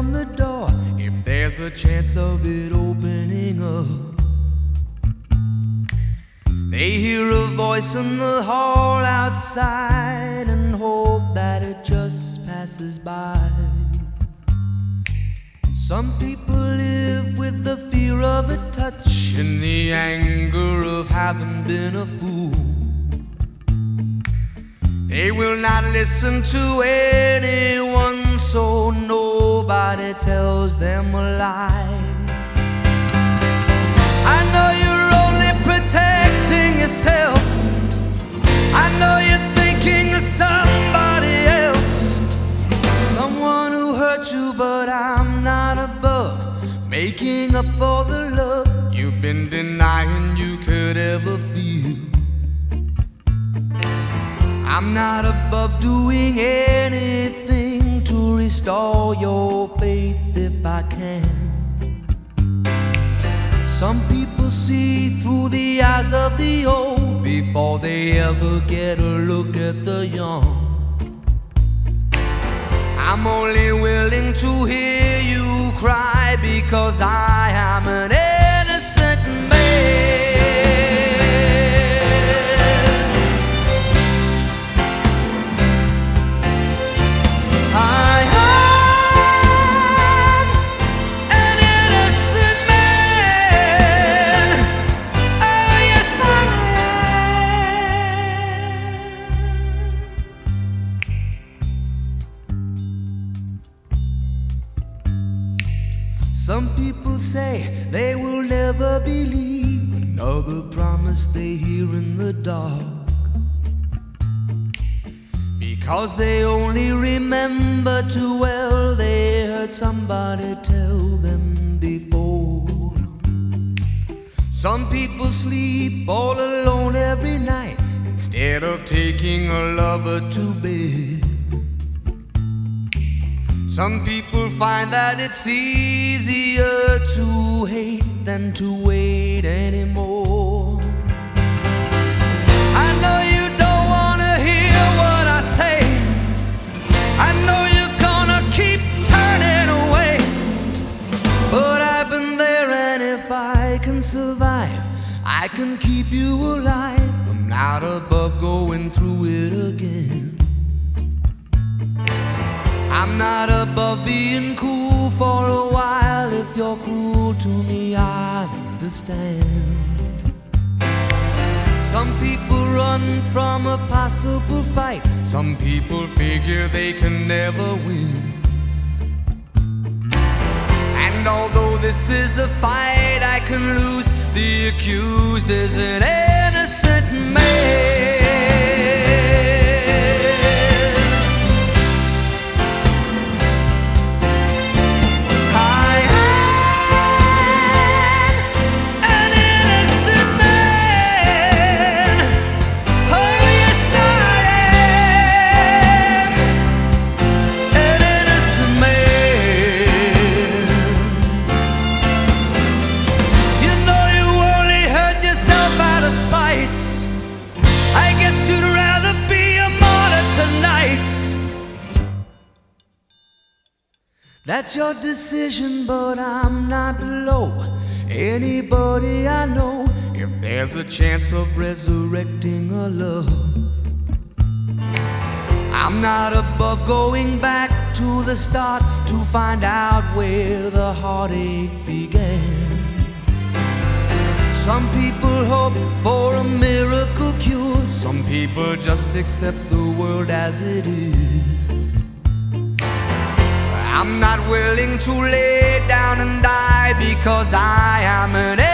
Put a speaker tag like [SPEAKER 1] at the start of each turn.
[SPEAKER 1] on the door if there's a chance of it opening up. They hear a voice in the hall outside and hope that it just passes by. Some people live with the fear of a touch and the anger of having been a fool. They will not listen to anyone, so nobody tells them a lie. I know you're only protecting yourself. I know you're thinking of somebody else, someone who hurt you, but I'm not above making up for the love you've been denying you could ever feel. I'm not above doing anything to restore your faith if I can. Some people see through the eyes of the old before they ever get a look at the young. I'm only willing to hear you cry because I am an innocent man. I am an innocent man. Oh, yes, I am. Some people say they will never believe another promise they hear in the dark, because they only remember too well they heard somebody tell them before. Some people sleep all alone every night instead of taking a lover to bed. Some people find that it's easier to hate than to wait anymore. I know you don't wanna hear what I say. I know you're gonna keep turning away, but I've been there, and if I can survive, I can keep you alive. I'm not above going through it again. I'm not above being cool for a while. If you're cruel to me, I understand. Some people run from a possible fight. Some people figure they can never win. And although this is a fight I can lose, the accused is an innocent man. I guess you'd rather be a martyr tonight. That's your decision, but I'm not below anybody I know. If there's a chance of resurrecting a love, I'm not above going back to the start to find out where the heartache began. Some people hope for a miracle cure. Some people just accept the world as it is. I'm not willing to lay down and die because I am an